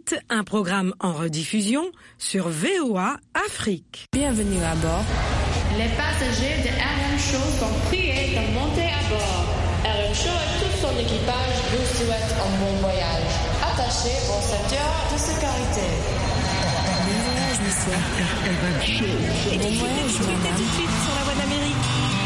suite, un programme en rediffusion sur VOA Afrique. Bienvenue à bord. Les passagers de RM Show sont priés de monter à bord. RM Show et tout son équipage vous souhaitent un bon voyage. Attachez vos ceintures de sécurité. Bon voyage, monsieur. Bon voyage, madame. Tout de suite sur la voie d'Amérique.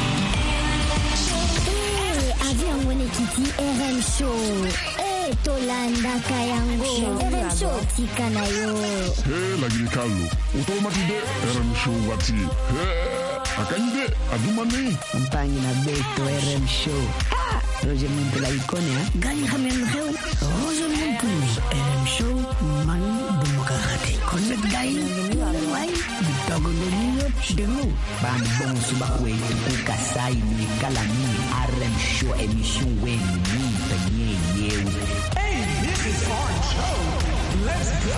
Avion Wenekiti RM Show. Tolanda Kayango. RM Show Tikanayo. Lagi Carlo. Automatide RM Show wati. Akande adumani. Campagne na Beto RM Show. Roger Muntula ikone ha. Gani hamemreu. Roger Muntula RM Show man demokrati. Connect dai. Wai. Bitogo nyo demo. Ban bon subakwe ukasai ni kalami RM Show émission wen ni penye yeu. Hey, this is Orange Show. Let's go.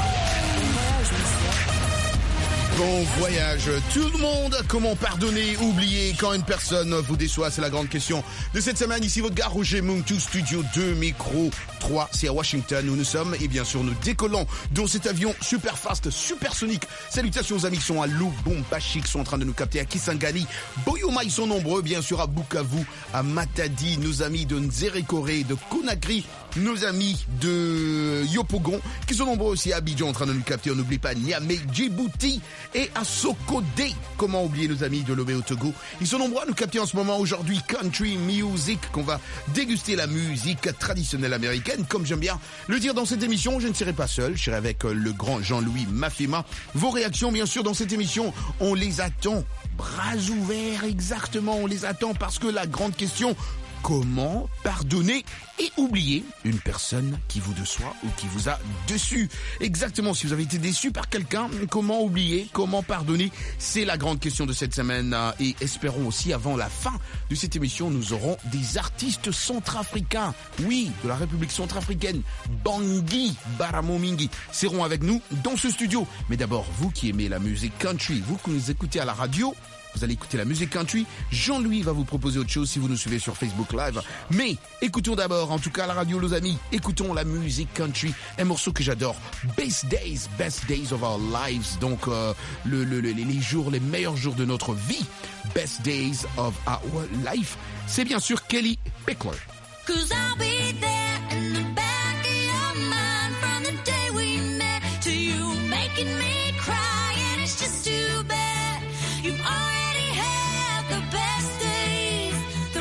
Bon voyage tout le monde. Comment pardonner, oublier quand une personne vous déçoit? C'est la grande question de cette semaine. Ici votre gars Roger Muntu, studio 2, micro 3. C'est à Washington où nous sommes. Et bien sûr nous décollons dans cet avion super fast, supersonique. Salutations aux amis qui sont à Lubumbashi, qui sont en train de nous capter à Kisangani. Boyoma, ils sont nombreux. Bien sûr à Bukavu, à Matadi, nos amis de Nzerekore, de Conakry, nos amis de Yopougon, qui sont nombreux aussi à Abidjan en train de nous capter. On n'oublie pas Niamey, Djibouti et à Sokodé. Comment oublier nos amis de Lomé au Togo? Ils sont nombreux à nous capter en ce moment. Aujourd'hui, country music, qu'on va déguster la musique traditionnelle américaine, comme j'aime bien le dire dans cette émission. Je ne serai pas seul, je serai avec le grand Jean-Louis Mafema. Vos réactions, bien sûr, dans cette émission, on les attend. Bras ouverts, exactement, on les attend parce que la grande question... Comment pardonner et oublier une personne qui vous déçoit ou qui vous a déçu? Exactement, si vous avez été déçu par quelqu'un, comment oublier, comment pardonner? C'est la grande question de cette semaine. Et espérons aussi, avant la fin de cette émission, nous aurons des artistes centrafricains. Oui, de la République centrafricaine. Bangui Baramomingi seront avec nous dans ce studio. Mais d'abord, vous qui aimez la musique country, vous qui nous écoutez à la radio, vous allez écouter la musique country. Jean-Louis va vous proposer autre chose si vous nous suivez sur Facebook Live. Mais écoutons d'abord, en tout cas à la radio, nos amis, écoutons la musique country. Un morceau que j'adore. Best Days of Our Lives. Donc les jours, les meilleurs jours de notre vie. Best Days of Our Life. C'est bien sûr Kelly Pickler. 'Cause I'll be there in the back of your mind from the day we met to you making me cry, and it's just too bad you've already had the best days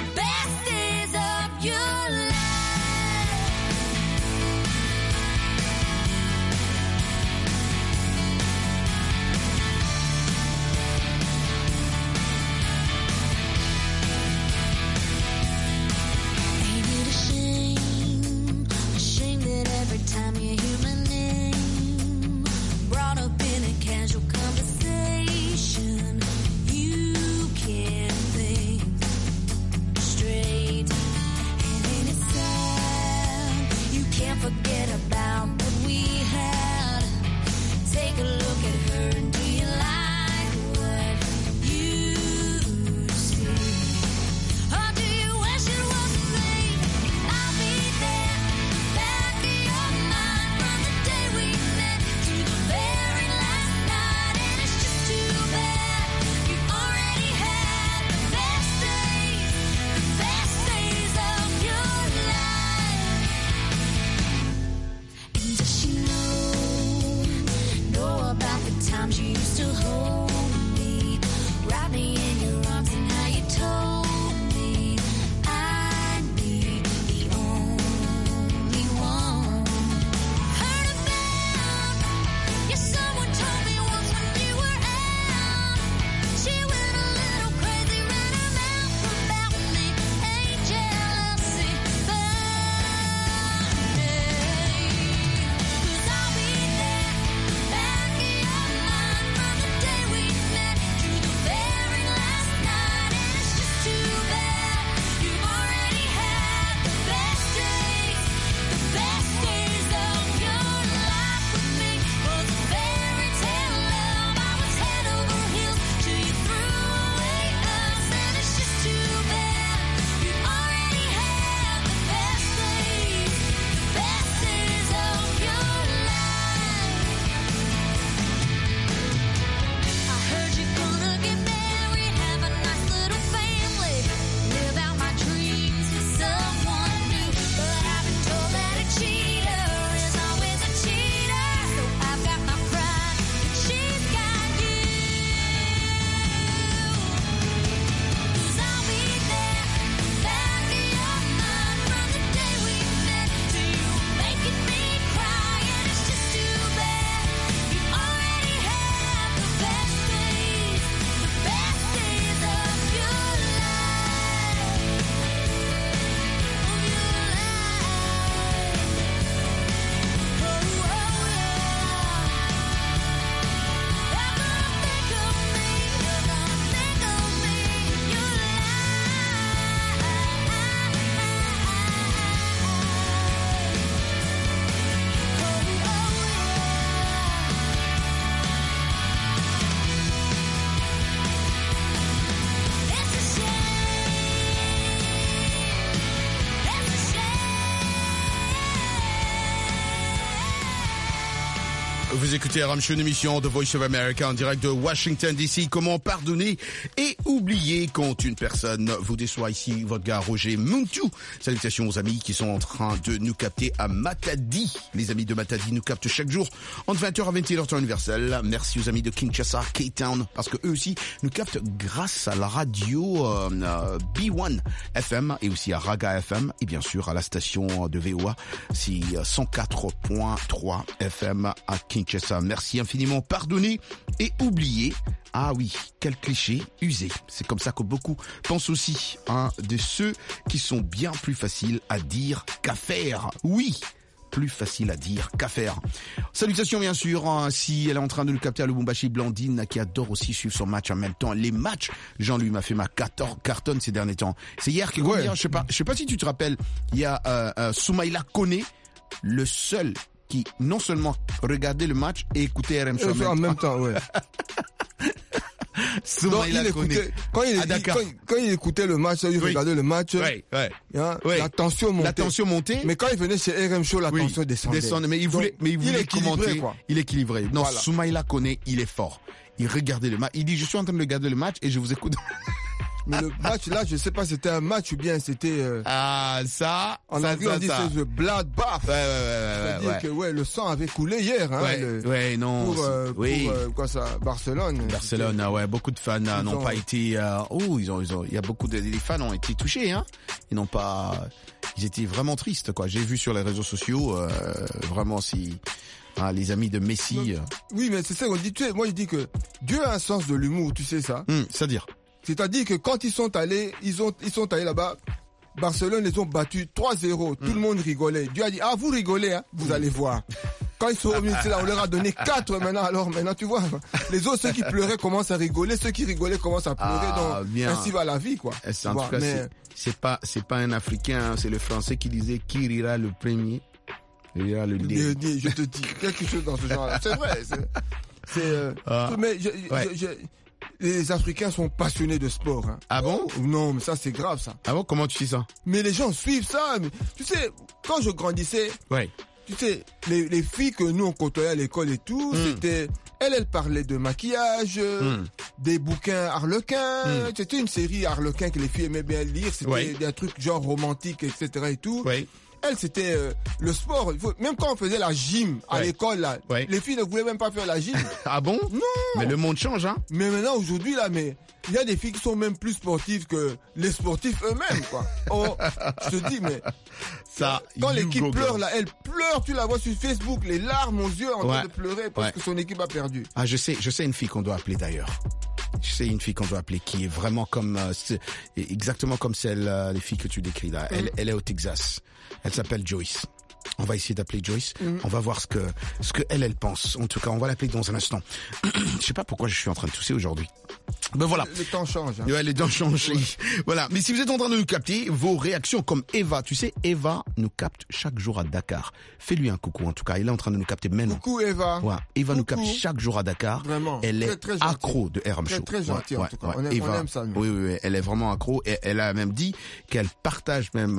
of your life. Ain't it a shame Vous écoutez RM Show, une émission de Voice of America en direct de Washington DC. Comment pardonner et oublier quand une personne vous déçoit? Ici, votre gars Roger Muntu. Salutations aux amis qui sont en train de nous capter à Matadi. Les amis de Matadi nous captent chaque jour entre 20h à 21h temps universel. Merci aux amis de Kinshasa, K-Town, parce que eux aussi nous captent grâce à la radio B1 FM et aussi à Raga FM et bien sûr à la station de VOA, c'est 104.3 FM à Kinshasa. Merci infiniment. Pardonnez et oubliez. Ah oui, quel cliché usé. C'est comme ça que beaucoup pensent aussi. De ceux qui sont bien plus faciles à dire qu'à faire. Oui, plus facile à dire qu'à faire. Salutations bien sûr, si elle est en train de nous capter à Lubumbashi, Blandine qui adore aussi suivre son match en même temps. Les matchs, Jean-Louis m'a fait ma cartonne ces derniers temps. C'est hier que je sais pas si tu te rappelles, il y a Soumaïla Kone, le seul qui non seulement regardait le match et écoutait RM Show en même temps, ouais. Donc, quand il écoutait le match, il regardait le match, la tension montait. Mais quand il venait chez RM Show, la tension descendait. Mais il voulait commenter. Il équilibrait. Non, voilà. Soumaïla Kone, il est fort. Il regardait le match. Il dit, je suis en train de regarder le match et je vous écoute. Mais le match là, je sais pas, c'était un match ou bien c'était. Ça. On a vu, on dit c'est le bloodbath. C'est-à-dire que le sang avait coulé hier. Quoi ça, Barcelone. Beaucoup de fans n'ont pas été. Il y a beaucoup de les fans ont été touchés. Ils n'ont pas. Ils étaient vraiment tristes quoi. J'ai vu sur les réseaux sociaux vraiment si. Les amis de Messi. Oui, mais c'est ça qu'on dit. Moi, je dis que Dieu a un sens de l'humour. Tu sais ça. C'est-à-dire que quand ils sont allés là-bas, Barcelone les ont battus 3-0. Tout le monde rigolait. Dieu a dit, vous rigolez, vous allez voir. Quand ils sont revenus là, on leur a donné 4 maintenant. Alors maintenant, tu vois, les autres, ceux qui pleuraient commencent à rigoler, ceux qui rigolaient commencent à pleurer. Donc, ainsi va la vie, quoi. En tout cas, c'est pas un Africain, c'est le Français qui disait qui rira le premier. Rira le dernier. Je te dis quelque chose dans ce genre-là. C'est vrai. Mais les Africains sont passionnés de sport. Ah bon? Non, mais ça c'est grave ça. Ah bon? Comment tu sais ça? Mais les gens suivent ça. Mais, tu sais, quand je grandissais, tu sais, les filles que nous on côtoyait à l'école et tout, c'était... Elle parlait de maquillage, des bouquins Harlequin. C'était une série Harlequin que les filles aimaient bien lire. C'était des trucs genre romantiques, etc. et tout. Elle, c'était le sport. Même quand on faisait la gym à l'école, là, les filles ne voulaient même pas faire la gym. Ah bon? Non. Mais le monde change, Mais maintenant, aujourd'hui, là, il y a des filles qui sont même plus sportives que les sportifs eux-mêmes, quoi. Je te dis, mais quand l'équipe pleure, là, elle pleure, tu la vois sur Facebook, les larmes aux yeux en train de pleurer parce que son équipe a perdu. Ah, je sais une fille qu'on doit appeler d'ailleurs. Je sais une fille qu'on doit appeler qui est vraiment comme exactement comme celle les filles que tu décris là. Elle est au Texas. Elle s'appelle Joyce. On va essayer d'appeler Joyce. On va voir ce que elle pense. En tout cas, on va l'appeler dans un instant. Je sais pas pourquoi je suis en train de tousser aujourd'hui. Ben voilà. Le temps change. Les temps changent. Voilà. Mais si vous êtes en train de nous capter, vos réactions comme Eva. Tu sais, Eva nous capte chaque jour à Dakar. Fais-lui un coucou en tout cas. Elle est en train de nous capter maintenant. Coucou Eva. Ouais. Eva nous capte chaque jour à Dakar. Vraiment. Elle est très accro de RM Show. Très gentille en tout cas. On aime ça. Nous. Oui. Elle est vraiment accro. Et elle a même dit qu'elle partage même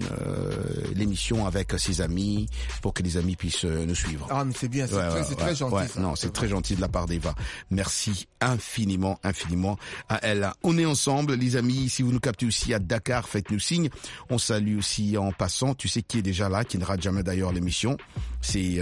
l'émission avec ses amis pour que les amis puissent nous suivre. Ah mais c'est bien. C'est très gentil. Ça. Non, c'est très gentil de la part d'Eva. Merci infiniment à elle. On est ensemble, les amis. Si vous nous captez aussi à Dakar, faites-nous signe. On salue aussi en passant. Tu sais qui est déjà là, qui ne rate jamais d'ailleurs l'émission. C'est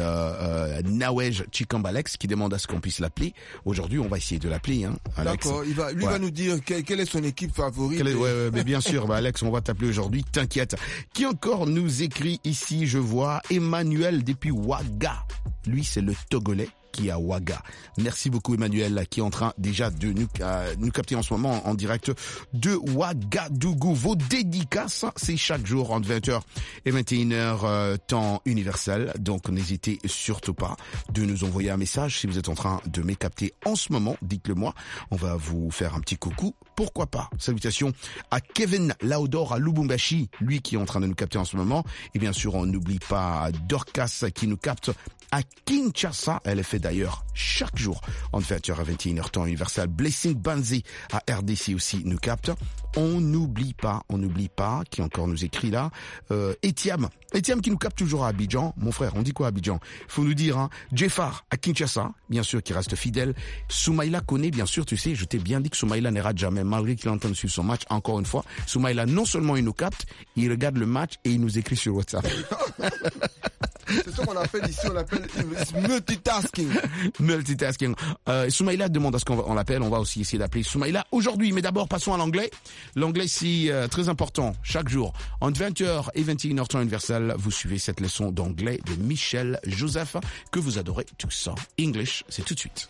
Nawej Chikambalex qui demande à ce qu'on puisse l'appeler. Aujourd'hui, on va essayer de l'appeler. Alex. D'accord. Il va nous dire quelle est son équipe favorite. Mais bien sûr, Alex, on va t'appeler aujourd'hui. T'inquiète. Qui encore nous écrit ici? Je vois Emmanuel depuis Ouaga. Lui, c'est le Togolais qui est à Ouaga. Merci beaucoup Emmanuel qui est en train déjà de nous capter en ce moment en direct de Ouagadougou. Vos dédicaces, c'est chaque jour entre 20h et 21h temps universel. Donc n'hésitez surtout pas de nous envoyer un message si vous êtes en train de me capter en ce moment. Dites-le moi. On va vous faire un petit coucou. Pourquoi pas? Salutations à Kevin Laudor à Lubumbashi, lui qui est en train de nous capter en ce moment. Et bien sûr, on n'oublie pas Dorcas qui nous capte à Kinshasa. Elle est fait d'ailleurs chaque jour en 20h à 21h temps universel. Blessing Banzi à RDC aussi nous capte. On n'oublie pas, qui encore nous écrit là, Etiam qui nous capte toujours à Abidjan. Mon frère, on dit quoi à Abidjan? Faut nous dire, hein. Jeffar à Kinshasa, bien sûr, qui reste fidèle. Soumaïla connaît, bien sûr, tu sais, je t'ai bien dit que Soumaïla ne rate jamais, malgré qu'il entende suivre son match. Encore une fois, Soumaïla, non seulement il nous capte, il regarde le match et il nous écrit sur WhatsApp. C'est ce qu'on appelle ici, on appelle multitasking. Multitasking. Soumaïla demande à ce qu'on l'appelle, on va aussi essayer d'appeler Soumaïla aujourd'hui, mais d'abord passons à l'anglais. L'anglais, c'est très important, chaque jour. Entre 20h et 21h temps universel, vous suivez cette leçon d'anglais de Michel Joseph, que vous adorez tous. English, c'est tout de suite.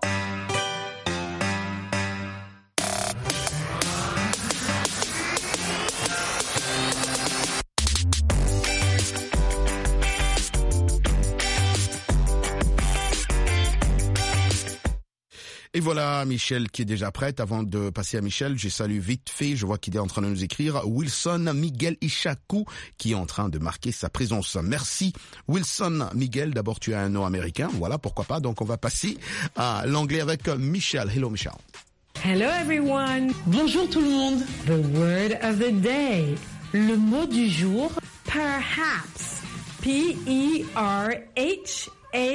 Et voilà Michel qui est déjà prête. Avant de passer à Michel, je salue vite fait, je vois qu'il est en train de nous écrire, Wilson Miguel Ishaku qui est en train de marquer sa présence. Merci Wilson Miguel, d'abord tu as un nom américain, voilà pourquoi pas, donc on va passer à l'anglais avec Michel. Hello Michel. Hello everyone. Bonjour tout le monde. The word of the day. Le mot du jour, perhaps. P-E-R-H-A-P-S.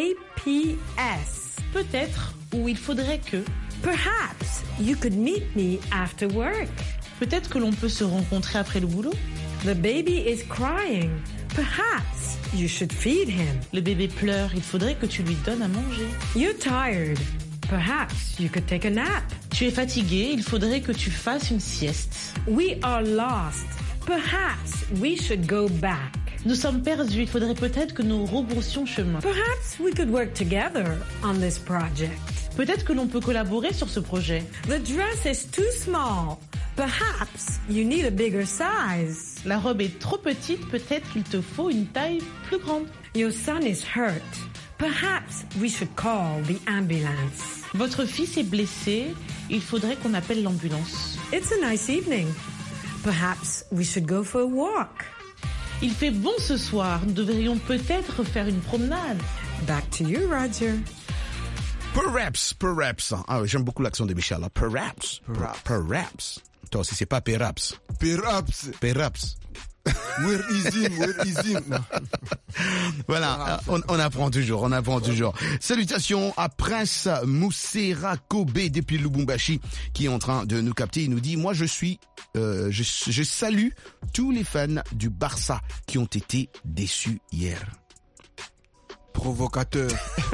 Peut-être, ou il faudrait que. Perhaps you could meet me after work. Peut-être que l'on peut se rencontrer après le boulot. The baby is crying. Perhaps you should feed him. Le bébé pleure, il faudrait que tu lui donnes à manger. You're tired. Perhaps you could take a nap. Tu es fatigué, il faudrait que tu fasses une sieste. We are lost. Perhaps we should go back. Nous sommes perdus, il faudrait peut-être que nous rebroussions chemin. Perhaps we could work together on this project. Peut-être que l'on peut collaborer sur ce projet. The dress is too small. Perhaps you need a bigger size. La robe est trop petite, peut-être qu'il te faut une taille plus grande. Your son is hurt. Perhaps we should call the ambulance. Votre fils est blessé, il faudrait qu'on appelle l'ambulance. It's a nice evening. Perhaps we should go for a walk. Il fait bon ce soir, nous devrions peut-être faire une promenade. Back to you, Roger. Perhaps. Ah oui, j'aime beaucoup l'accent de Michel. Perhaps. Toi aussi, c'est pas perhaps. Perhaps. Where is him? No. Voilà, on apprend toujours. Salutations à Prince Moussera Kobe depuis Lubumbashi qui est en train de nous capter. Il nous dit, moi je salue tous les fans du Barça qui ont été déçus hier. Provocateur.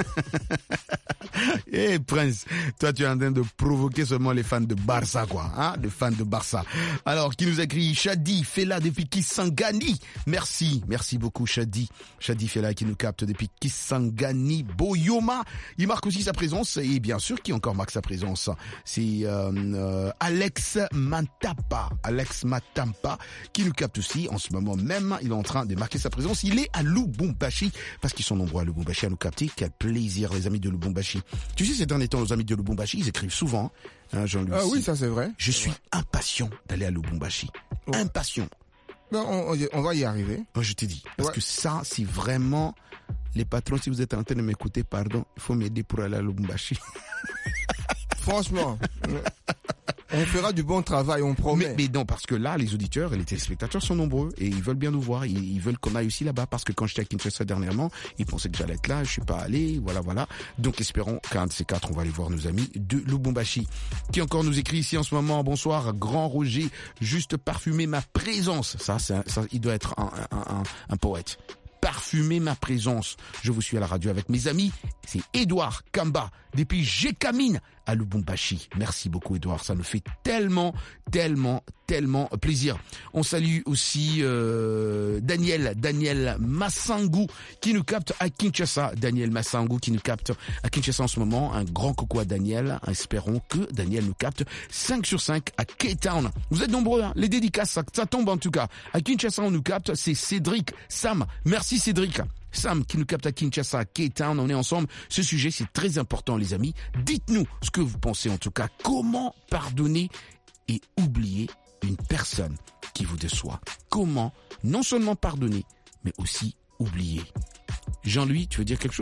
Eh Prince, toi tu es en train de provoquer seulement les fans de Barça quoi, hein, les fans de Barça. Alors qui nous écrit Shadi Fela depuis Kisangani. Merci beaucoup Shadi Fela qui nous capte depuis Kisangani. Boyoma, il marque aussi sa présence et bien sûr qui encore marque sa présence, c'est Alex Matamba qui nous capte aussi en ce moment même. Il est en train de marquer sa présence. Il est à Lubumbashi parce qu'ils sont nombreux à Lubumbashi à nous capter. Quel plaisir les amis de Lubumbashi. Tu sais, ces derniers temps, nos amis de Lubumbashi, ils écrivent souvent, hein, Jean-Louis. Ah oui, ça c'est vrai. Je suis impatient d'aller à Lubumbashi. Oh. Impatient. Ben, on va y arriver. Oh, je t'ai dit. Parce que ça, c'est vraiment... Les patrons, si vous êtes en train de m'écouter, pardon, il faut m'aider pour aller à Lubumbashi. Franchement. On fera du bon travail, on promet. Mais non, parce que là, les auditeurs et les téléspectateurs sont nombreux et ils veulent bien nous voir. Ils veulent qu'on aille aussi là-bas parce que quand j'étais à Kinshasa dernièrement, ils pensaient que j'allais être là, je suis pas allé, voilà. Donc espérons qu'un de ces quatre, on va aller voir nos amis de Lubumbashi. Qui encore nous écrit ici en ce moment, bonsoir, Grand Roger, juste parfumer ma présence. Ça, il doit être un poète. Parfumer ma présence. Je vous suis à la radio avec mes amis. C'est Edouard Kamba depuis Jekamine à Lubumbashi. Merci beaucoup Edouard, ça nous fait tellement plaisir. On salue aussi Daniel Massangu qui nous capte à Kinshasa. Daniel Massangu qui nous capte à Kinshasa en ce moment. Un grand coucou à Daniel. Espérons que Daniel nous capte 5 sur 5 à K-Town. Vous êtes nombreux, hein. Les dédicaces, ça tombe en tout cas. À Kinshasa, on nous capte. C'est Cédric, Sam. Merci Cédric. Sam qui nous capte à Kinshasa, K-Town, on est ensemble. Ce sujet, c'est très important, les amis. Dites-nous ce que vous pensez, en tout cas. Comment pardonner et oublier une personne qui vous déçoit? Comment non seulement pardonner, mais aussi oublier? Jean-Louis, tu veux dire quelque chose?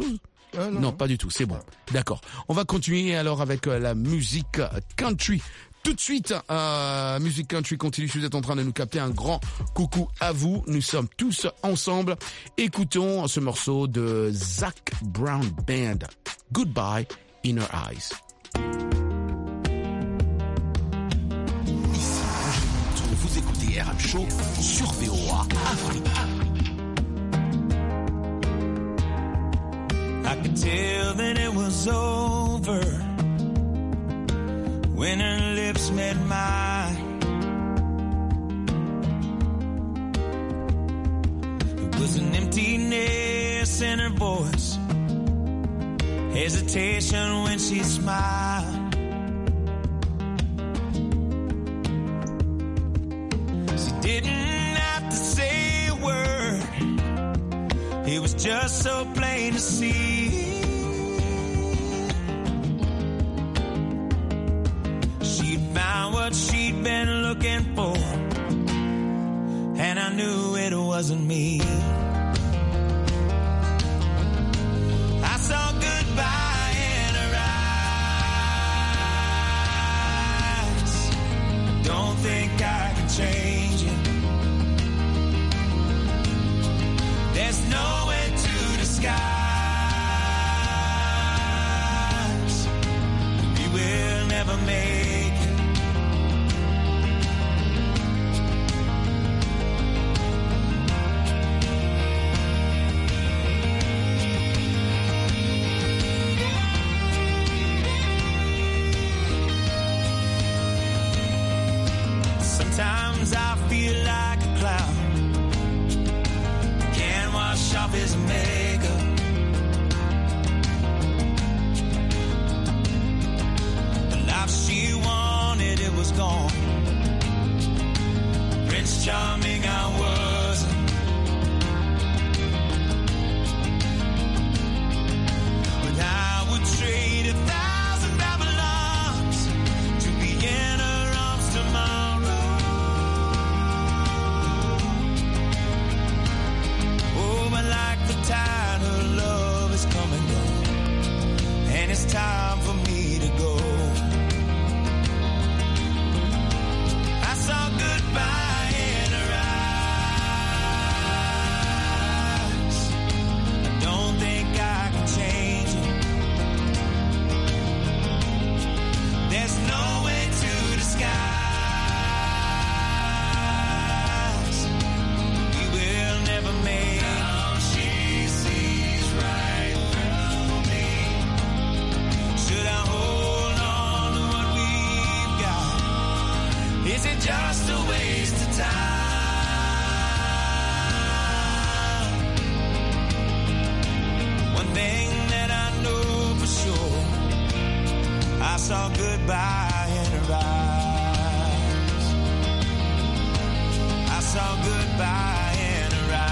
Non, pas du tout, c'est bon. D'accord. On va continuer alors avec la musique country. Tout de suite, musique country continue. Si vous êtes en train de nous capter, un grand coucou à vous. Nous sommes tous ensemble. Écoutons ce morceau de Zac Brown Band. Goodbye, Inner Eyes. Ici, vous écoutez RM Show sur VOA Afrique. I could tell that it was over when her lips met mine. It was an emptiness in her voice, hesitation when she smiled. She didn't have to say a word, it was just so plain to see. She'd found what she'd been looking for, and I knew it wasn't me. I saw goodbye in her eyes. Don't think I can change it. There's no way to disguise. We will never make it. Sometimes I feel like a clown, can't wash off his makeup. The life she wanted, it was gone. Prince Charming, I wasn't. But I would trade 1,000 Babylons to be in her arms tomorrow. Oh, but like the tide, her love is coming down, and it's time for me to go. I saw goodbye in her eyes. I don't think I can change it. There's no way to disguise. We will never make it. Now she sees right through me. Should I hold on to what we've got? Is it just a waste of time? One thing that I know for sure, I saw goodbye in her eyes. I saw goodbye in her eyes.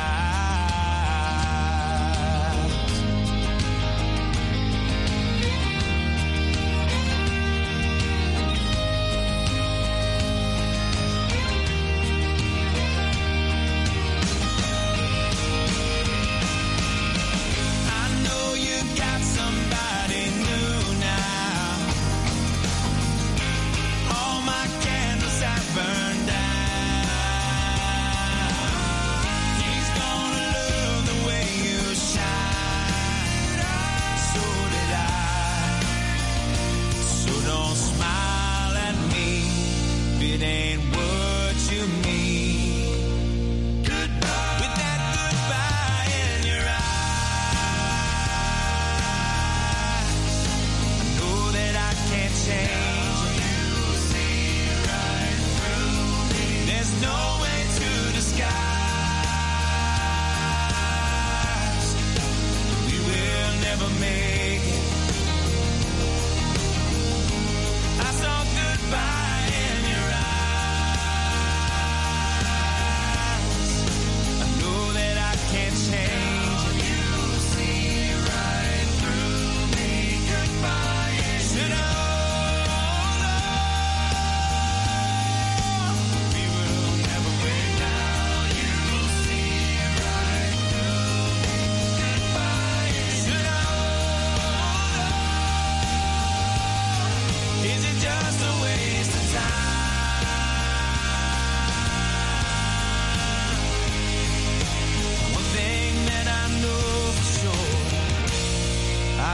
I know you got somebody new now. All my candles have burned out.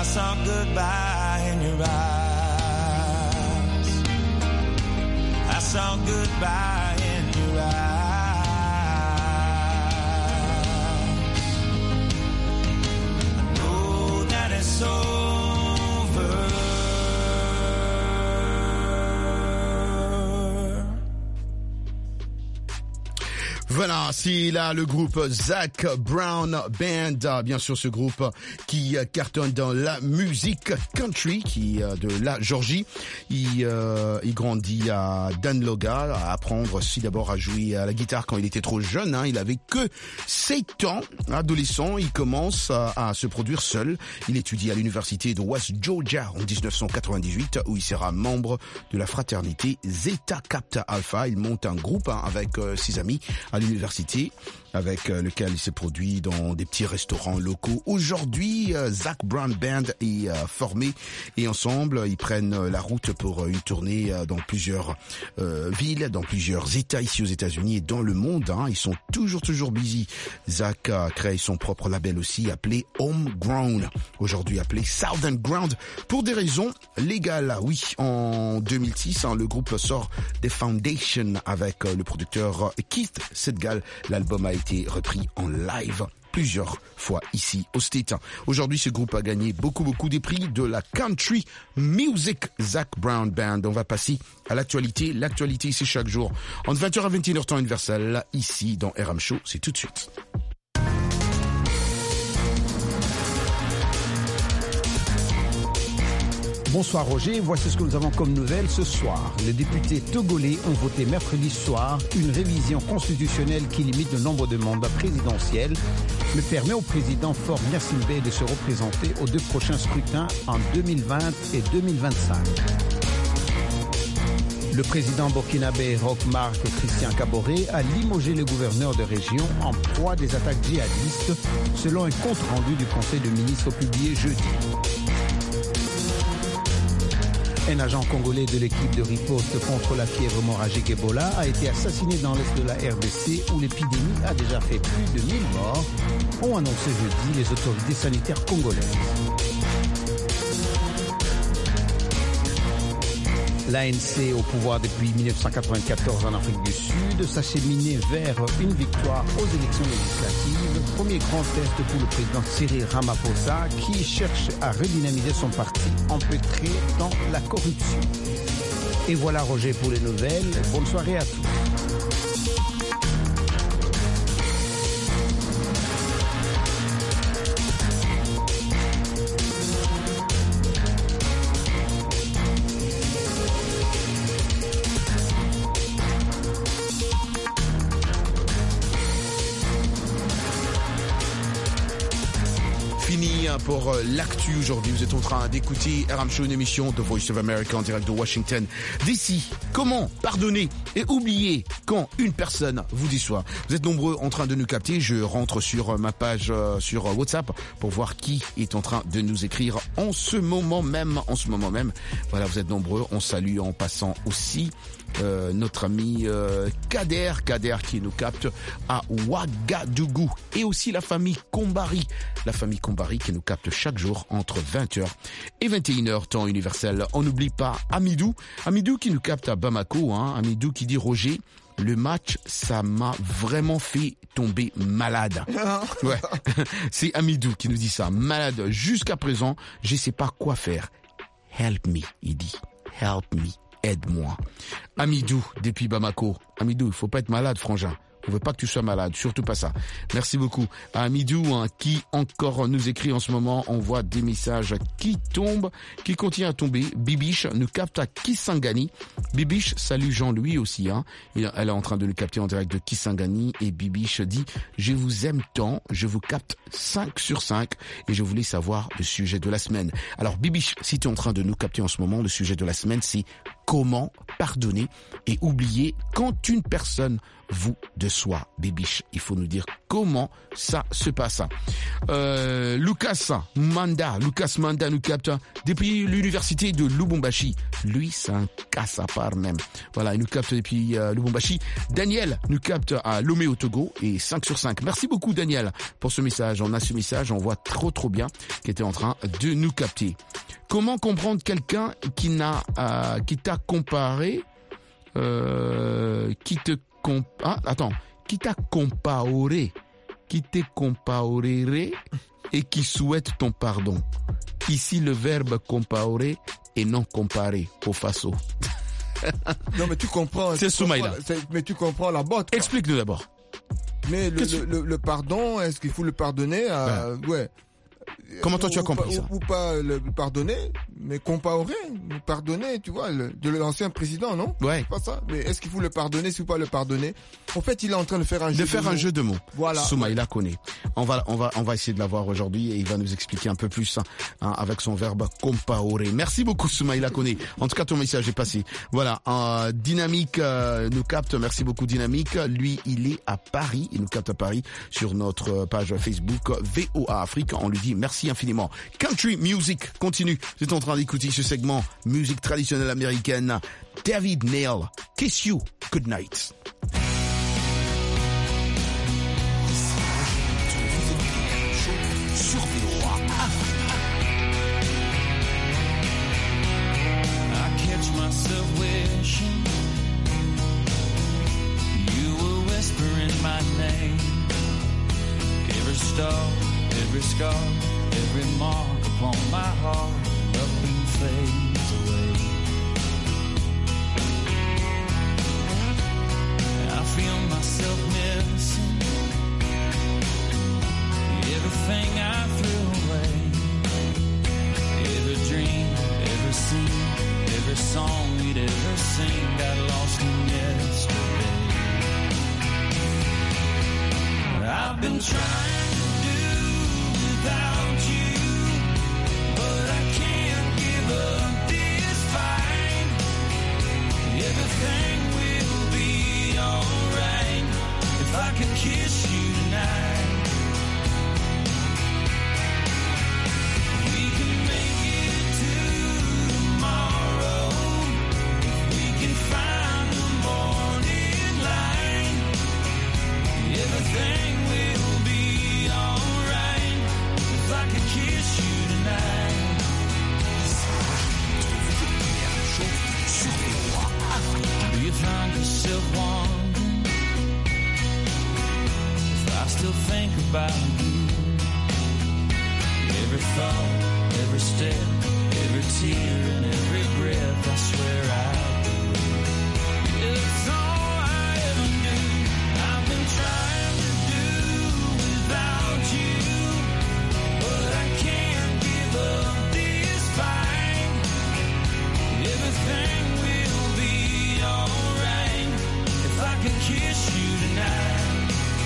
I saw goodbye in your eyes. I saw goodbye in your eyes. I know that it's over. Voilà, c'est là le groupe Zac Brown Band, bien sûr ce groupe qui cartonne dans la musique country, qui de la Georgie. Il grandit à Danloga, à apprendre aussi d'abord à jouer à la guitare quand il était trop jeune. Il avait que 7 ans, adolescent. Il commence à se produire seul. Il étudie à l'université de West Georgia en 1998, où il sera membre de la fraternité Zeta Kappa Alpha. Il monte un groupe avec ses amis à l'université, avec lequel il s'est produit dans des petits restaurants locaux. Aujourd'hui, Zac Brown Band est formé et ensemble, ils prennent la route pour une tournée dans plusieurs villes, dans plusieurs États ici aux États-Unis et dans le monde. Ils sont toujours busy. Zac a créé son propre label aussi, appelé Homegrown, aujourd'hui appelé Southern Ground, pour des raisons légales. Oui, en 2006, le groupe sort des Foundations avec le producteur Keith Sedgal. L'album a été repris en live plusieurs fois ici au States. Aujourd'hui, ce groupe a gagné beaucoup des prix de la country music. Zac Brown Band. On va passer à l'actualité. L'actualité, c'est chaque jour entre 20h à 21h temps universel. Ici, dans RM Show, c'est tout de suite. Bonsoir Roger, voici ce que nous avons comme nouvelle ce soir. Les députés togolais ont voté mercredi soir une révision constitutionnelle qui limite le nombre de mandats présidentiels, mais permet au président Faure Gnassingbé de se représenter aux 2 prochains scrutins en 2020 et 2025. Le président burkinabé Roch-Marc Christian Kaboré a limogé le gouverneur de région en proie des attaques djihadistes, selon un compte rendu du Conseil de ministres publié jeudi. Un agent congolais de l'équipe de riposte contre la fièvre hémorragique Ebola a été assassiné dans l'est de la RDC où l'épidémie a déjà fait plus de 1000 morts, ont annoncé jeudi les autorités sanitaires congolaises. L'ANC, au pouvoir depuis 1994 en Afrique du Sud, s'acheminait vers une victoire aux élections législatives. Premier grand test pour le président Cyril Ramaphosa qui cherche à redynamiser son parti empêtré dans la corruption. Et voilà Roger pour les nouvelles. Bonne soirée à tous. Pour l'actu aujourd'hui, vous êtes en train d'écouter RM Show, une émission de Voice of America en direct de Washington DC. Comment pardonner et oublier quand une personne vous déçoit? Vous êtes nombreux en train de nous capter. Je rentre sur ma page sur WhatsApp pour voir qui est en train de nous écrire en ce moment même. Voilà, vous êtes nombreux. On salue en passant aussi notre ami Kader qui nous capte à Ouagadougou, et aussi la famille Kombari qui nous capte chaque jour entre 20h et 21h temps universel. On n'oublie pas Amidou qui nous capte à Bamako, Amidou qui dit: Roger, le match, ça m'a vraiment fait tomber malade. Ouais. C'est Amidou qui nous dit ça. Malade jusqu'à présent, je sais pas quoi faire. Help me, il dit. Help me. Aide-moi. Amidou, depuis Bamako. Amidou, il faut pas être malade, frangin. On veut pas que tu sois malade, surtout pas ça. Merci beaucoup à Amidou, qui encore nous écrit en ce moment. On voit des messages qui tombent, qui continuent à tomber. Bibiche nous capte à Kisangani. Bibiche salue Jean-Louis aussi. Elle est en train de nous capter en direct de Kisangani. Et Bibiche dit: je vous aime tant, je vous capte 5 sur 5 et je voulais savoir le sujet de la semaine. Alors Bibiche, si tu es en train de nous capter en ce moment, le sujet de la semaine, c'est comment pardonner et oublier quand une personne vous déçoit. Bébiche, il faut nous dire comment ça se passe. Lucas Manda nous capte depuis l'université de Lubumbashi. Lui, c'est un casse à part même. Voilà, il nous capte depuis Lubumbashi. Daniel nous capte à Lomé au Togo et 5 sur 5. Merci beaucoup Daniel pour ce message. On a ce message, on voit trop bien qu'il était en train de nous capter. Comment comprendre quelqu'un qui t'a comparé, qui t'a comparé et qui souhaite ton pardon. Ici, le verbe comparer et non comparer au faso. Non, mais tu comprends. C'est Soumaïla. Mais tu comprends la botte. Explique-nous d'abord. Mais le pardon, est-ce qu'il faut le pardonner ouais. Comment toi tu as compris ça? Ou pas le pardonner, mais comparer, le pardonner, tu vois, de l'ancien président, non? Ouais. C'est pas ça. Mais est-ce qu'il faut le pardonner, ou pas le pardonner? En fait, il est en train de faire un jeu de mots. Voilà. Soumaïla connaît. On va essayer de l'avoir aujourd'hui et il va nous expliquer un peu plus avec son verbe comparer. Merci beaucoup Soumaïla connaît. En tout cas, ton message est passé. Voilà. Dynamique nous capte. Merci beaucoup Dynamique. Lui, il est à Paris. Il nous capte à Paris sur notre page Facebook VOA Afrique. On lui dit merci infiniment. Country Music continue. Vous êtes en train d'écouter ce segment musique traditionnelle américaine. David Neal, Kiss You Goodnight. Sur VOA I catch myself wishing you were whispering my name. Every star, every scar, every mark upon my heart up and fades away. I feel myself missing everything I threw away. Every dream, every scene, every song we'd ever sing got lost in yesterday. I've been trying without you, but I can't give up this fight. Everything will be alright if I can kiss you tonight. We can make it to tomorrow. We can find the morning light. Everything will be alright if I can kiss you tonight. You find yourself wondering if I still think about you. Every thought, every step, every tear and every breath, I swear I do. It's all I ever knew. I've been trying to do without you, but I can't give up this fight. Everything will be alright if I can kiss you tonight.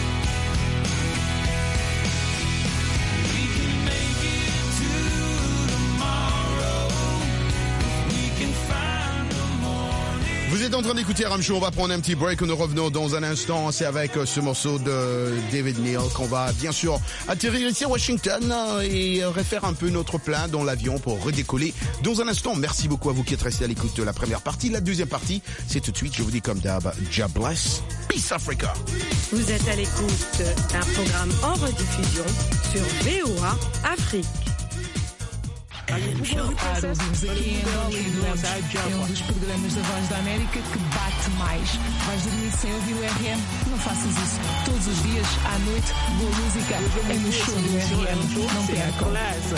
We can make it to tomorrow. We can find the morning. Vous êtes en train d'écouter RM Show, on va prendre un petit break, nous revenons dans un instant, c'est avec ce morceau de David Neal qu'on va bien sûr atterrir ici à Washington et refaire un peu notre plein dans l'avion pour redécoller dans un instant. Merci beaucoup à vous qui êtes restés à l'écoute de la première partie. La deuxième partie, c'est tout de suite, je vous dis comme d'hab, God bless, Peace Africa. Vous êtes à l'écoute d'un programme en rediffusion sur VOA Afrique. Ouvimos aqui em Angola e é um dos programas da Voz da América que bate mais. Vais dormir sem ouvir o RM? Não faças isso. Todos os dias, à noite, boa música é no show do RM. Não percam.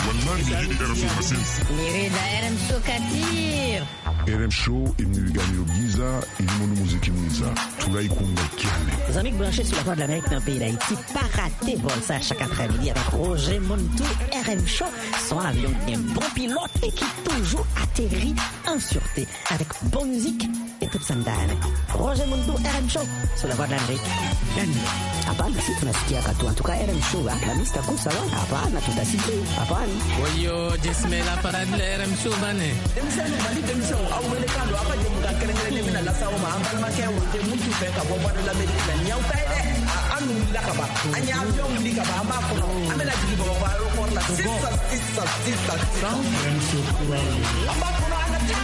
RM Show Katir. RM Show imnigani Giza, ilimono muziki mwiza. Tunaikunda kiane. Les amis branchés sur la Voix de l'Amérique dans le pays d'Haïti, pas rater vol ça chaque après-midi avec Roger Montou, RM Show, son avion qui est un bon pilote et qui toujours atterrit en sûreté avec bonne musique et écoutes Sandane. Roger Mundo, RM Show, sur la voix de l'Amérique. Hapana, si tunasikia katu. En tout cas, RM Show, la mista kusa wa. Hapana, tutasikia. Hapana. Wayo, jismela para RM Show bane. Demisano bali demisano au melekano apa je muka kerengere mina la sawo ma ambal ma kewo je mutu fe ka boba de l'Amérique la nyaw tay de anu la ka ba anya avion li ka ba ma ko amela jigi bo ba ro ko la sista RM Show amba ko na ta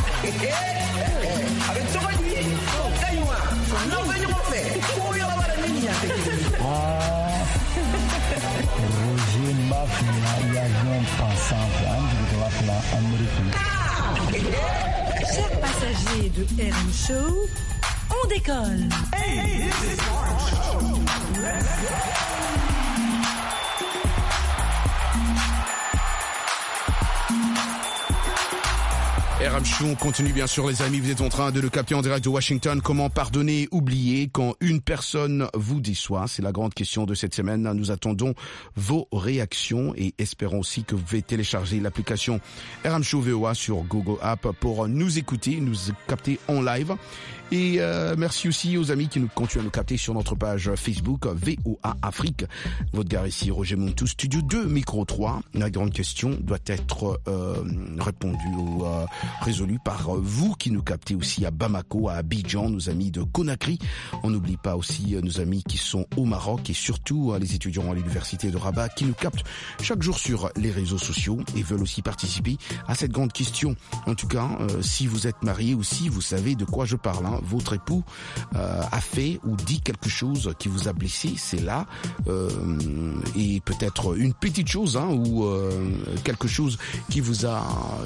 avec ça va dire kaywa non venyo mo fe ko yo la bara nini ya Roger Mafia, l'avion passant Chers passagers de RM Show, on décolle. Hey, this is RM Show. Let's go. RM Show, on continue bien sûr les amis, vous êtes en train de le capter en direct de Washington. Comment pardonner, oublier quand une personne vous déçoit? C'est la grande question de cette semaine. Nous attendons vos réactions et espérons aussi que vous pouvez télécharger l'application RM Show VOA sur Google App pour nous écouter, nous capter en live. Et merci aussi aux amis qui nous continuent à nous capter sur notre page Facebook VOA Afrique. Votre gars ici, Roger Montou, Studio 2, Micro 3. La grande question doit être répondue ou résolue par vous qui nous captez aussi à Bamako, à Abidjan, nos amis de Conakry. On n'oublie pas aussi nos amis qui sont au Maroc et surtout les étudiants à l'université de Rabat qui nous captent chaque jour sur les réseaux sociaux et veulent aussi participer à cette grande question. En tout cas, si vous êtes marié ou si vous savez de quoi je parle, hein, votre époux a fait ou dit quelque chose qui vous a blessé, c'est là, et peut-être une petite chose ou quelque chose qui vous a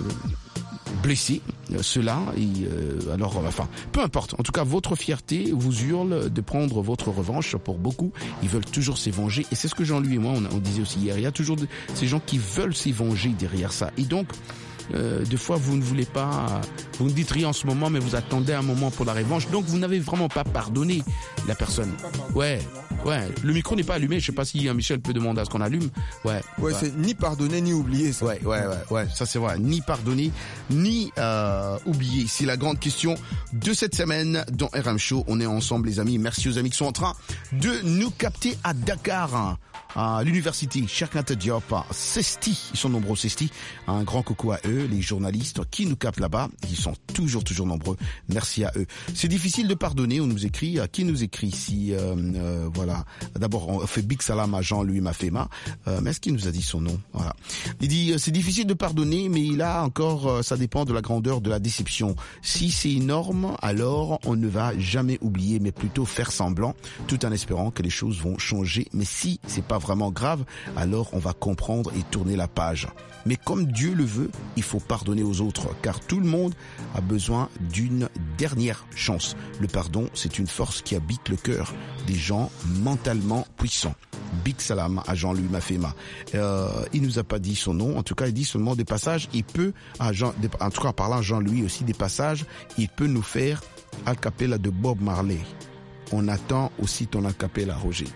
blessé, cela, et alors, enfin, peu importe. En tout cas, votre fierté vous hurle de prendre votre revanche. Pour beaucoup, ils veulent toujours se venger, et c'est ce que Jean-Louis et moi, on disait aussi hier, il y a toujours ces gens qui veulent se venger derrière ça, et donc, des fois vous ne voulez pas, vous ne dites rien en ce moment, mais vous attendez un moment pour la revanche, donc vous n'avez vraiment pas pardonné la personne. Ouais, le micro n'est pas allumé, je sais pas si Michel peut demander à ce qu'on allume. Ouais, c'est ni pardonner ni oublier ça. Ouais, ça c'est vrai, ni pardonner ni oublier. C'est la grande question de cette semaine dans RM Show. On est ensemble les amis, merci aux amis qui sont en train de nous capter à Dakar, à l'université Cheikh Anta Diop, Cesti, ils sont nombreux Cesti, un grand coucou à eux, les journalistes qui nous captent là-bas, ils sont toujours nombreux, merci à eux. C'est difficile de pardonner, on nous écrit, qui nous écrit ici, voilà, d'abord on fait big salam à Jean-Louis Mafema, mais est-ce qu'il nous a dit son nom? Voilà. Il dit, c'est difficile de pardonner, mais là encore, ça dépend de la grandeur de la déception. Si c'est énorme, alors on ne va jamais oublier, mais plutôt faire semblant, tout en espérant que les choses vont changer, mais si c'est pas vraiment grave, alors on va comprendre et tourner la page. Mais comme Dieu le veut, il faut pardonner aux autres, car tout le monde a besoin d'une dernière chance. Le pardon, c'est une force qui habite le cœur des gens mentalement puissants. Big salam à Jean-Louis Mafema. Il nous a pas dit son nom, en tout cas il dit seulement des passages. Il peut, en tout cas en parlant à Jean-Louis aussi des passages, il peut nous faire a cappella de Bob Marley. On attend aussi ton a cappella, Roger.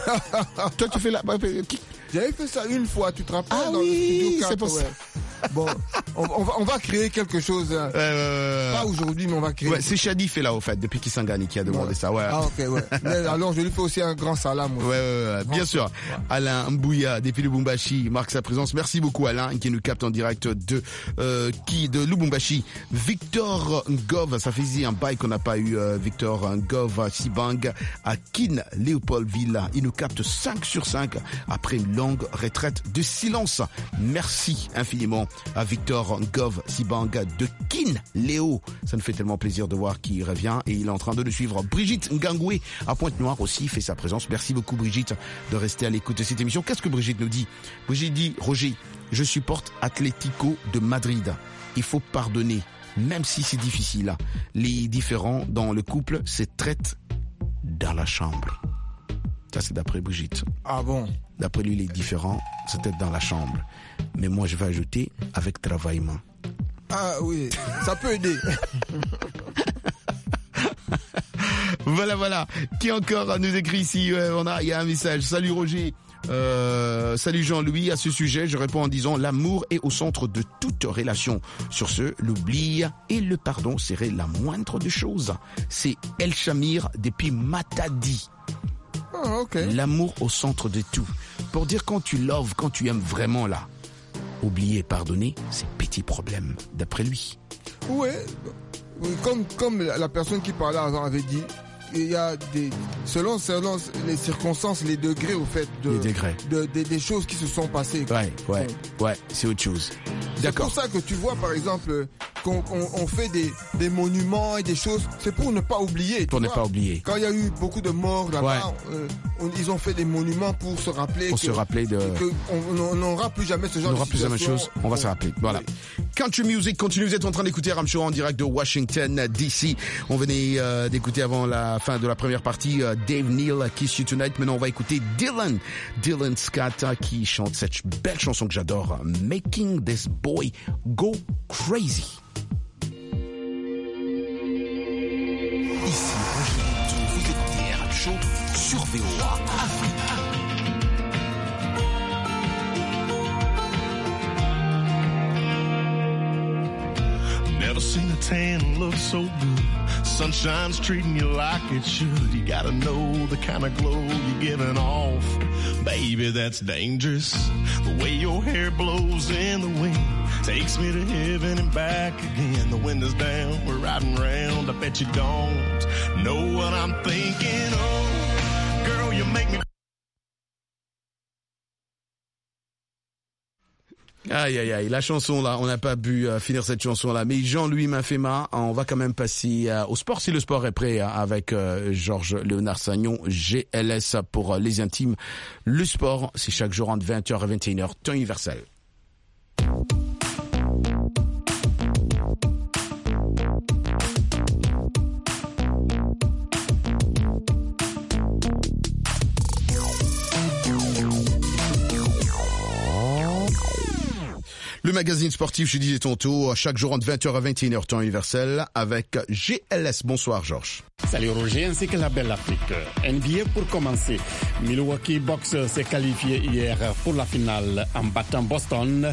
Toi tu fais la... J'avais fait ça une fois, tu te rappelles, dans le studio 4, c'est pour ça. Bon, on va créer quelque chose. Pas aujourd'hui, mais on va créer. Ouais, c'est Shadi fait là, au fait, depuis Kisangani qui a demandé ça. Ouais. Ah, ok, ouais. Mais alors, je lui fais aussi un grand salam. Aussi. Ouais, bien sûr. Ouais. Alain Mbouya, depuis Lubumbashi, marque sa présence. Merci beaucoup, Alain, qui nous capte en direct de Lubumbashi. Victor Ngov, ça faisait un bail qu'on n'a pas eu, Victor Ngov, Sibang, à Kin, Léopoldville. Il nous capte 5 sur 5 après une longue retraite de silence. Merci infiniment à Victor Ngov Sibanga de Kin Léo. Ça nous fait tellement plaisir de voir qu'il revient et il est en train de le suivre. Brigitte Ngangoué à Pointe-Noire aussi fait sa présence. Merci beaucoup Brigitte de rester à l'écoute de cette émission. Qu'est-ce que Brigitte nous dit? Brigitte dit, Roger, je supporte Atlético de Madrid. Il faut pardonner, même si c'est difficile. Les différends dans le couple se traitent dans la chambre. Ça, c'est d'après Brigitte. Ah bon? D'après lui, les différents, c'était dans la chambre. Mais moi, je vais ajouter avec travaillement. Ah oui, ça peut aider. Voilà. Qui encore nous écrit ici? Il y a un message. Salut Roger. Salut Jean-Louis, à ce sujet, je réponds en disant l'amour est au centre de toute relation. Sur ce, l'oubli et le pardon serait la moindre des choses. C'est El Chamir depuis Matadi. Ah, ok. L'amour au centre de tout. Pour dire quand tu loves, quand tu aimes vraiment là. Oublier et pardonner, c'est petit problème, d'après lui. Ouais, comme la personne qui parlait avant avait dit, il y a selon les circonstances, les degrés au fait des choses qui se sont passées. Ouais, c'est autre chose. D'accord. C'est pour ça que tu vois, par exemple, qu'on fait des monuments et des choses, c'est pour ne pas oublier. Pour ne pas oublier. Quand il y a eu beaucoup de morts là-bas, ils ont fait des monuments pour se rappeler. On n'aura plus jamais ce genre de situation. On n'aura plus jamais chose, on va se rappeler. Voilà. Country Music continue, vous êtes en train d'écouter Ram Show en direct de Washington, D.C. On venait d'écouter avant la fin de la première partie Dave Neal, Kiss You Tonight. Maintenant, on va écouter Dylan Scott qui chante cette belle chanson que j'adore, Making This Boy Go Crazy. Ici Roger, vous écoutez Ram Show sur VOA Afrique. Never seen a tan look so good. Sunshine's treating you like it should. You gotta know the kind of glow you're giving off. Baby, that's dangerous. The way your hair blows in the wind takes me to heaven and back again. The windows down, we're riding round. I bet you don't know what I'm thinking. Oh, girl, you make me... Aïe, aïe, aïe, la chanson là, on n'a pas pu finir cette chanson là, mais Jean-Louis Mafema, on va quand même passer au sport, si le sport est prêt, avec Georges Léonard Sagnon, GLS pour les intimes. Le sport, c'est chaque jour entre 20h et 21h, temps universel. Le magazine sportif, je disais tantôt, chaque jour entre 20h à 21h, temps universel, avec GLS. Bonsoir, Georges. Salut Roger, ainsi que la belle Afrique. NBA pour commencer. Milwaukee Bucks s'est qualifié hier pour la finale en battant Boston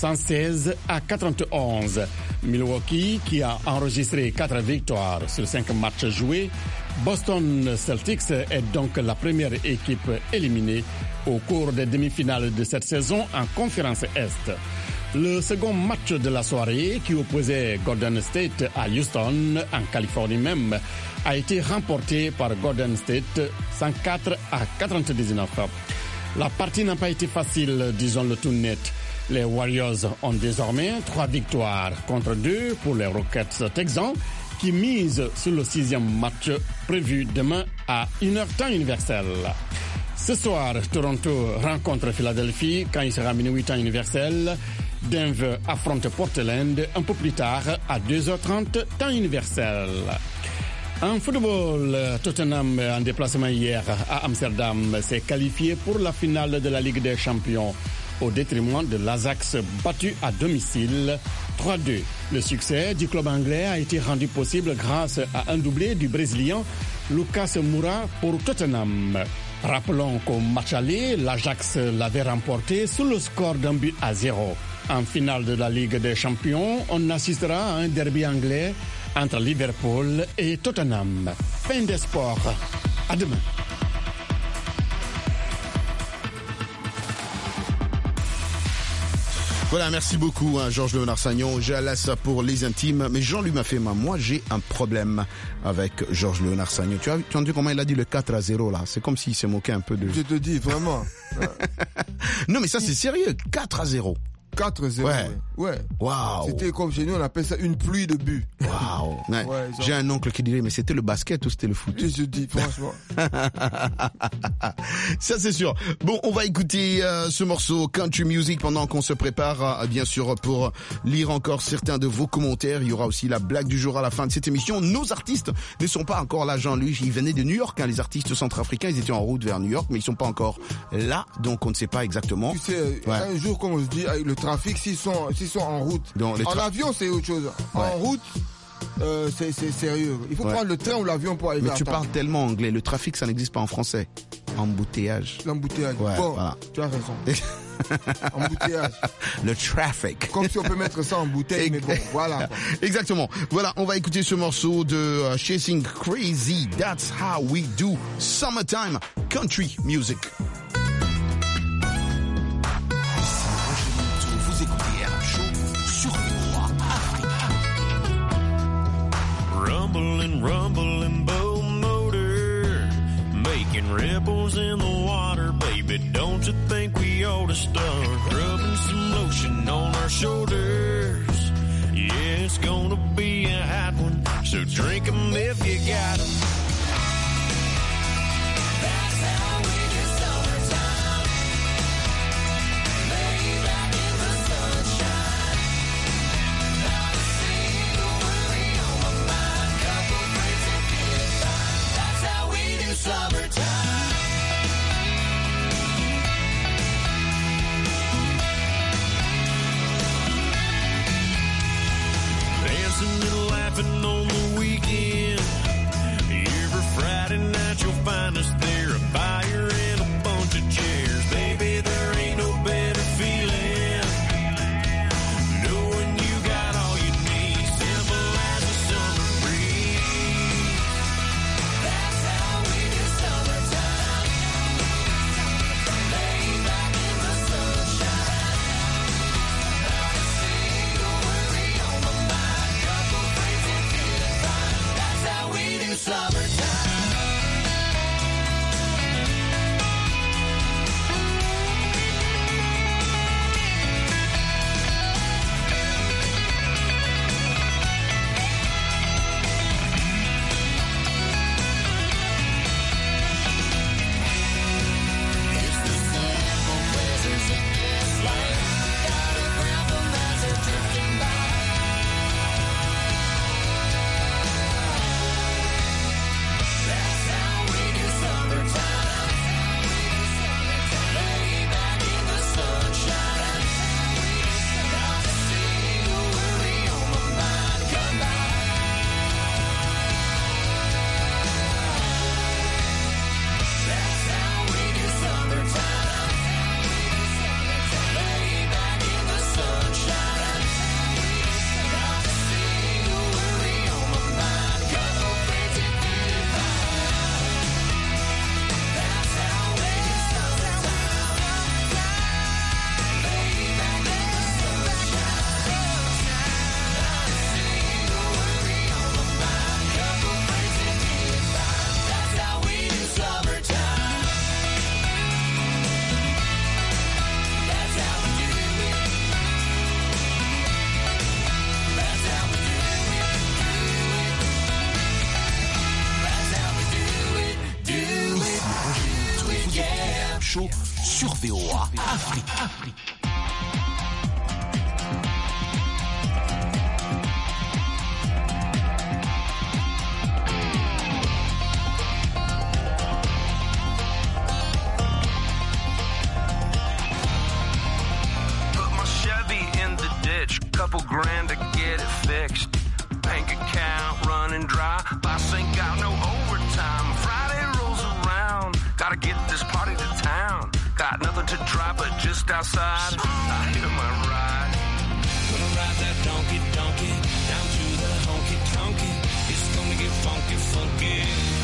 116-91. Milwaukee qui a enregistré 4 victoires sur 5 matchs joués. Boston Celtics est donc la première équipe éliminée au cours des demi-finales de cette saison en conférence Est. Le second match de la soirée, qui opposait Golden State à Houston, en Californie même, a été remporté par Golden State 104-99. La partie n'a pas été facile, disons-le tout net. Les Warriors ont désormais 3 victoires contre 2 pour les Rockets Texans, qui misent sur le 6e match prévu demain à 1h temps universel. Ce soir, Toronto rencontre Philadelphie quand il sera minuit temps universel. Denver affronte Portland un peu plus tard à 2h30 temps universel. En football, Tottenham en déplacement hier à Amsterdam s'est qualifié pour la finale de la Ligue des Champions au détriment de l'Ajax battu à domicile 3-2. Le succès du club anglais a été rendu possible grâce à un doublé du Brésilien Lucas Moura pour Tottenham. Rappelons qu'au match aller, l'Ajax l'avait remporté sous le score d'1-0. En finale de la Ligue des Champions, on assistera à un derby anglais entre Liverpool et Tottenham. Fin des sports. À demain. Voilà, merci beaucoup, Georges Léonard Sagnon. J'ai ça pour les intimes, mais Jean-Louis Mafema, moi j'ai un problème avec Georges Léonard Sagnon. Tu as entendu comment il a dit le 4-0 là? C'est comme s'il s'est moqué un peu de... Je te dis, vraiment. Non mais ça c'est sérieux, 4-0. 4-0. Ouais. Waouh. C'était comme chez nous, on appelle ça une pluie de buts. Waouh. J'ai un oncle qui dirait, mais c'était le basket ou c'était le foot? Je dis, franchement. Ça, c'est sûr. Bon, on va écouter ce morceau Country Music pendant qu'on se prépare, bien sûr, pour lire encore certains de vos commentaires. Il y aura aussi la blague du jour à la fin de cette émission. Nos artistes ne sont pas encore là, Jean-Louis. Ils venaient de New York, les artistes centrafricains. Ils étaient en route vers New York, mais ils sont pas encore là. Donc, on ne sait pas exactement. Tu sais, un jour, comme on se dit, avec le trafic, s'ils sont en route. En avion, c'est autre chose. En route, c'est sérieux. Il faut prendre le train ou l'avion pour aller Mais tu parles tellement anglais. Le trafic, ça n'existe pas en français. Embouteillage. L'embouteillage. Ouais, bon, voilà. tu as raison. Embouteillage. Le traffic. Comme si on peut mettre ça en bouteille, mais bon, voilà. Exactement. Voilà, on va écouter ce morceau de Chasing Crazy. That's how we do summertime country music. Vous écoutez RM Show sur VOA Afrique. Rumbling, rumbling boat motor, making ripples in the water, baby. Don't you think we ought to start rubbing some lotion on our shoulders? Yeah, it's gonna be a hot one, so drink 'em if you got 'em. That's how we do summertime. Lay back in the sunshine. Not a single worry on my mind. Couple drinks and feeling fine. That's how we do summertime. Dancing and laughing on the weekend. Every Friday night you'll find us there, a fire and a bunch of chairs. Baby, there ain't no better feeling, knowing you got all you need, simple as a summer breeze. That's how we do summertime. Lay back in the sunshine. Not a single worry on my mind. Couple drinks and feeling fine. That's how we do summertime. It's the simple pleasures of this life. Gotta grab them as they're drifting by. That's how we do summertime. Lay back in the sunshine. Not a single worry on my mind. Come by. That's how we do summertime. Lay back in the sunshine. Not a single worry on my mind. Couple friends and feeling fine. That's how we do summertime. Lay back in the sunshine. Not a single worry on my mind. Couple friends and feeling fine. That's how we do summertime. That's how we do it. That's how we do it. That's how we do it. Do it, yeah. Show sur VOA Afrique. Put my Chevy in the ditch, couple grand to get it fixed. Bank account running dry, boss ain't got no overtime. Friday rolls around, gotta get this party to town. Got nothing to try but just outside, I hear my ride. Gonna ride that donkey down to the honky tonky. It's gonna get funky funky.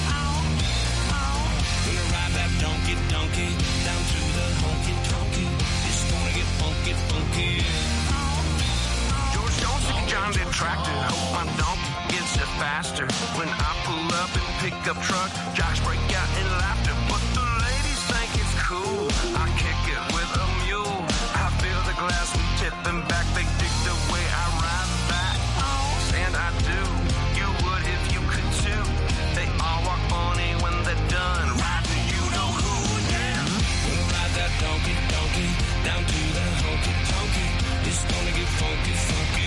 Gonna ride that donkey down to the honky tonky. It's gonna get funky funky. George Jones took John the tractor. Hope my donkey gets it faster. When I pull up and pick up truck, jocks break out in laughter. But the ladies think it's cool. I kick it with a mule. I feel the glass from tipping back. They dig the way I ride back. And I do. You would if you could too. They all walk funny when they're done riding. You know who, yeah. Gonna ride that donkey down to the honky tonky. It's gonna get funky funky.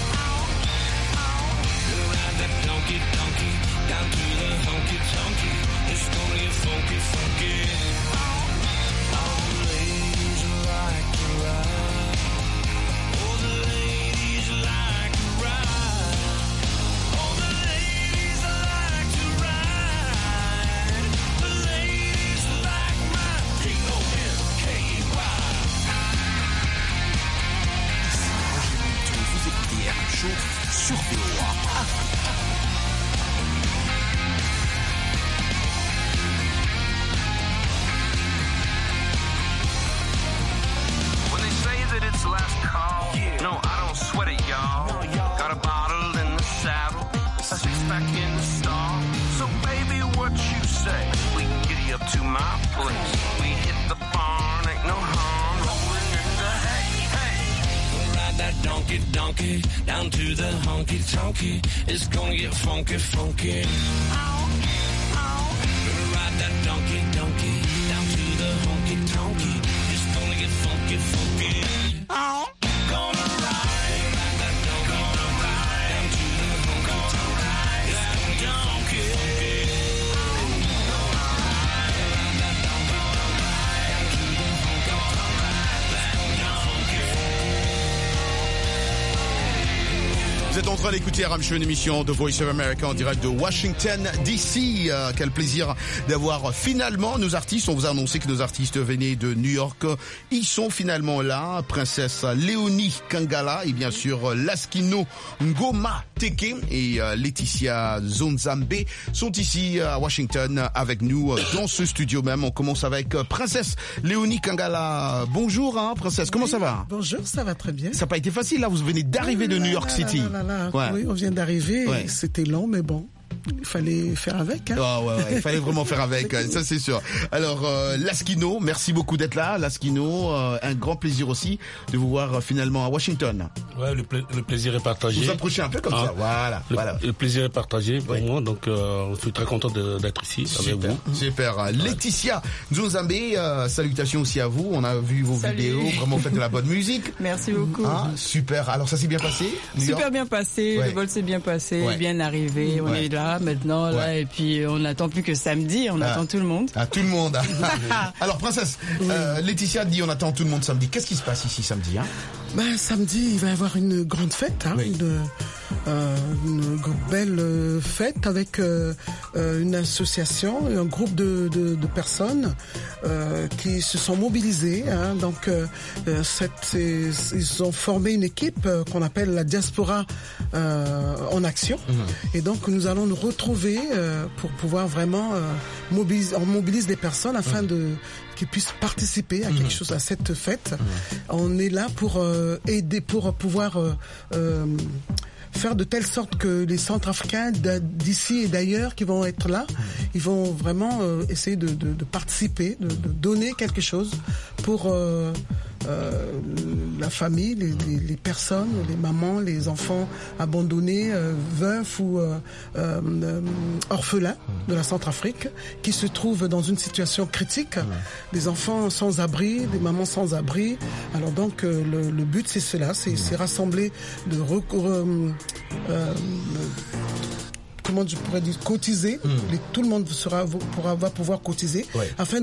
Gonna ride that donkey down to the honky tonky. It's gonna get funky funky. All the ladies Show sur VOA. When they say that it's the last call, no, I don't sweat it, y'all. Got a bottle in the saddle, a six-pack in the stall. So baby, what you say? We get you up to my place. We hit the barn, ain't no harm rolling in the hay. Hey, ride that donkey, donkey, down to the honky tonky. It's gonna get funky, funky. Gonna ride that donkey, donkey, down to the honky tonky. It's gonna get funky, funky. Gonna ride that donkey, gonna ride down to the honky tonky. That donkey. Vous êtes en train d'écouter RM Show, une émission de Voice of America en direct de Washington DC. Quel plaisir d'avoir finalement nos artistes. On vous a annoncé que nos artistes venaient de New York. Ils sont finalement là. Princesse Léonie Kangala et bien sûr Laskino Ngoma Teke et Laetitia Zonzambe sont ici à Washington avec nous dans ce studio même. On commence avec Princesse Léonie Kangala. Bonjour Princesse, comment ça va? Bonjour, ça va très bien. Ça n'a pas été facile là, vous venez d'arriver de New York City. Ouais. Oui, on vient d'arriver, c'était long, mais bon, il fallait faire avec. Hein. Oh, ouais, il fallait vraiment faire avec, ça c'est sûr. Alors, Laskino, merci beaucoup d'être là. Laskino, un grand plaisir aussi de vous voir finalement à Washington. Ouais, le plaisir est partagé. Vous approchez un peu comme ça, voilà. Le plaisir est partagé pour moi, donc je suis très content d'être ici avec vous. Super. Laetitia Nzonzambe, salutations aussi à vous. On a vu vos vidéos, vraiment faites de la bonne musique. Merci beaucoup. Super. Alors ça s'est bien passé? Super bien passé, le vol s'est bien passé, bien arrivé, on est là maintenant, là, et puis on n'attend plus que samedi, on attend tout le monde. Tout le monde. Alors princesse, Laetitia dit on attend tout le monde samedi. Qu'est-ce qui se passe ici samedi? Samedi, il va y avoir une grande fête, une belle fête avec une association et un groupe de personnes qui se sont mobilisées. Donc, ils ont formé une équipe qu'on appelle la Diaspora en action. Et donc, nous allons nous retrouver pour pouvoir vraiment on mobilise des personnes afin qui puissent participer à quelque chose, à cette fête. On est là pour aider, pour pouvoir faire de telle sorte que les Centrafricains d'ici et d'ailleurs qui vont être là, ils vont vraiment essayer de participer, de donner quelque chose pour la famille, les personnes, les mamans, les enfants abandonnés, veufs ou orphelins de la Centrafrique qui se trouvent dans une situation critique, des enfants sans abri, des mamans sans abri. Alors donc le but c'est cela, c'est rassembler, comment je pourrais dire, cotiser. Tout le monde va pouvoir cotiser afin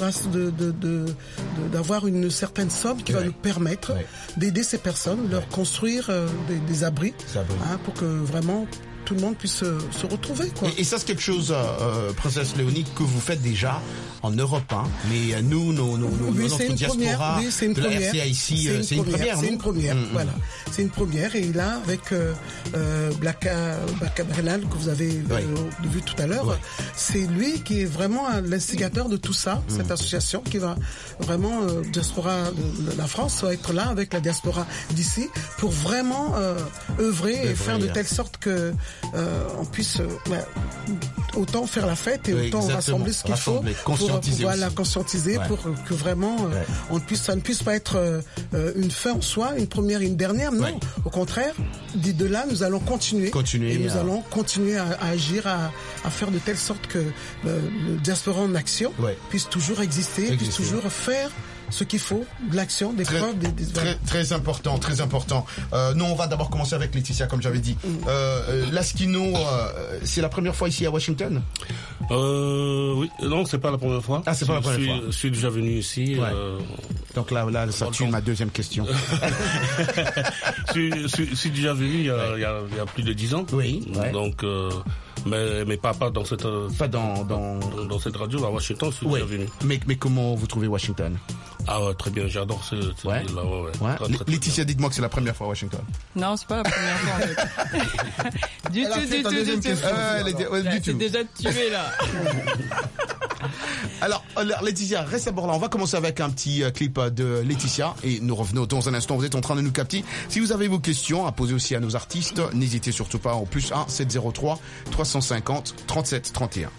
d'avoir une certaine somme qui va nous permettre d'aider ces personnes, leur construire des abris, pour que vraiment tout le monde puisse se retrouver, quoi. Et ça, c'est quelque chose, Princesse Léonie, que vous faites déjà en Europe, mais nous, notre diaspora de la RCA ici, c'est une première. C'est une première, voilà. C'est une première, et là, avec Blaka Brenal, que vous avez vu tout à l'heure, c'est lui qui est vraiment l'instigateur de tout ça, cette association qui va vraiment, diaspora de la France, va être là avec la diaspora d'ici, pour vraiment œuvrer et faire de telle sorte que on puisse autant faire la fête et autant rassembler ce qu'il faut pour conscientiser pour que vraiment ça ne puisse pas être une fin en soi, une première et une dernière. Non, au contraire, de là nous allons continuer et nous allons continuer à agir, à faire de telle sorte que le diaspora en action puisse toujours exister, puisse toujours faire ce qu'il faut, de l'action, des preuves, très important, très important. Nous, on va d'abord commencer avec Laetitia, comme j'avais dit. Laskino, c'est la première fois ici à Washington? Oui, non, c'est pas la première fois. Ah, c'est pas la première fois. Je suis déjà venu ici. Donc là, ça tue ma deuxième question. Je suis déjà venu il y a plus de 10 ans. Oui. Donc, mais pas dans cette dans cette radio à Washington, je suis déjà venu. Mais comment vous trouvez Washington? Ah ouais, très bien, j'adore ce ouais. là. Ouais. Laetitia, dites-moi que c'est la première fois à Washington. Non, c'est pas la première fois en fait. du tout. C'est déjà tué là. Alors, Laetitia, reste d'abord là. On va commencer avec un petit clip de Laetitia et nous revenons dans un instant. Vous êtes en train de nous capter. Si vous avez vos questions à poser aussi à nos artistes, n'hésitez surtout pas au plus 1 703 350 37 31.